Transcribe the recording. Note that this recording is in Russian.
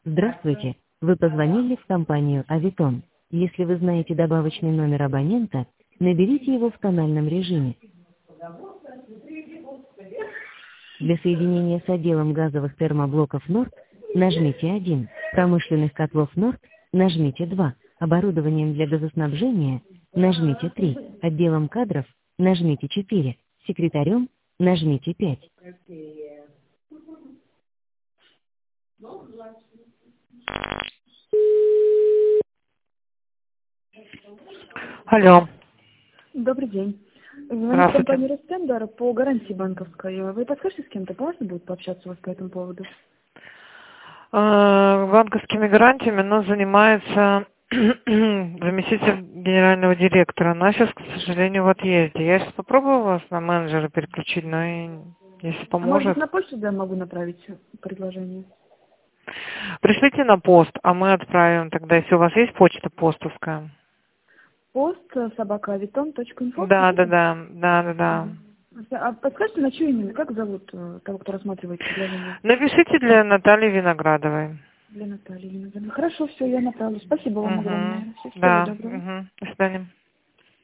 Здравствуйте, вы позвонили в компанию «Авитон». Если вы знаете добавочный номер абонента, наберите его в тональном режиме. Для соединения с отделом газовых термоблоков «Норд» нажмите 1, промышленных котлов «Норд» нажмите 2, оборудованием для газоснабжения нажмите 3, отделом кадров нажмите 4, секретарем нажмите 5. Алло, Добрый день. Звонит здравствуйте. компания «Ростендер» по гарантии банковской. Вы подскажете, с кем-то можно будет пообщаться у вас по этому поводу? Банковскими гарантиями нас занимается заместитель генерального директора. Она сейчас, к сожалению, в отъезде. Я сейчас попробую вас на менеджера переключить, но и если А может быть, поможет. на почту я могу направить предложение? Пришлите на пост, а мы отправим тогда, если у вас есть почта постовская. Пост @aviton.info, Да, да, хотите? да, да, да, да. Ага. А подскажите, на чье имя? Как зовут того, кто рассматривает предложение? Напишите для Натальи Виноградовой. Для Натальи. Хорошо, все, я направлю. Спасибо вам Угу. огромное. Всего Да, доброго. угу. До свидания.